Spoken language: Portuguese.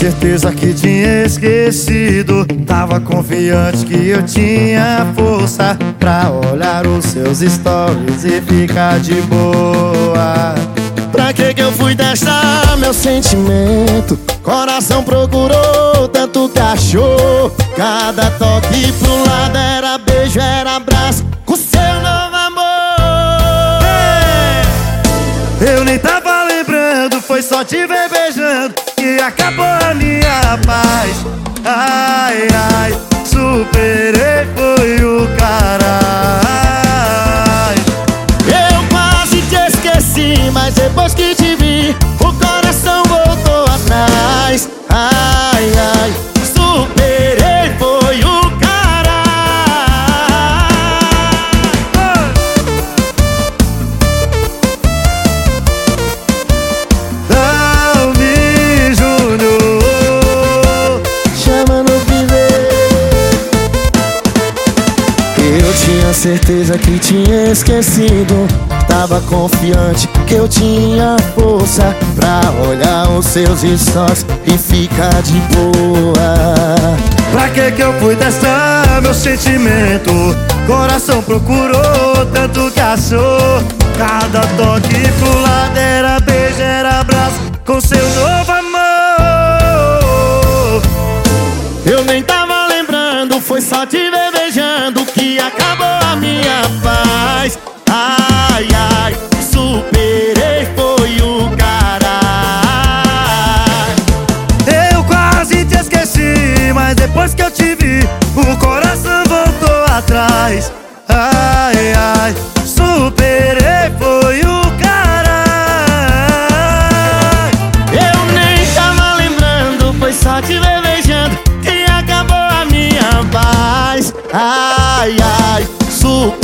certeza que tinha esquecido. Tava confiante que eu tinha força pra olhar os seus stories e ficar de boa. Pra que eu fui testar meu sentimento? Coração procurou, tanto que achou. Cada toque pro lado era beijo, era abraço com seu novo amor. Eu nem tava lembrando, foi só te ver beijando que acabou a minha paz. Ai, ai, superei, foi o caralho. Eu quase te esqueci, mas depois que te vi, o coração voltou atrás. Ai, ai, superei, foi o caralho. Dalmi Júnior, chama no viver. Eu tinha certeza que tinha esquecido. Tava confiante que eu tinha força pra olhar os seus stories e ficar de boa. pra que eu fui testar meu sentimento? Coração procurou, tanto que achou. Cada toque pro lado era beijo, era abraço com seu novo amor. Eu nem tava lembrando, foi só te ver beijando que acabou a minha paz. Ai, ai, superei, foi o caralho. Eu quase te esqueci, mas depois que eu te vi, o coração voltou atrás. Ai, ai, superei, foi o caralho. Eu nem tava lembrando, foi só te ver beijando que acabou a minha paz. Ai, ai, superei.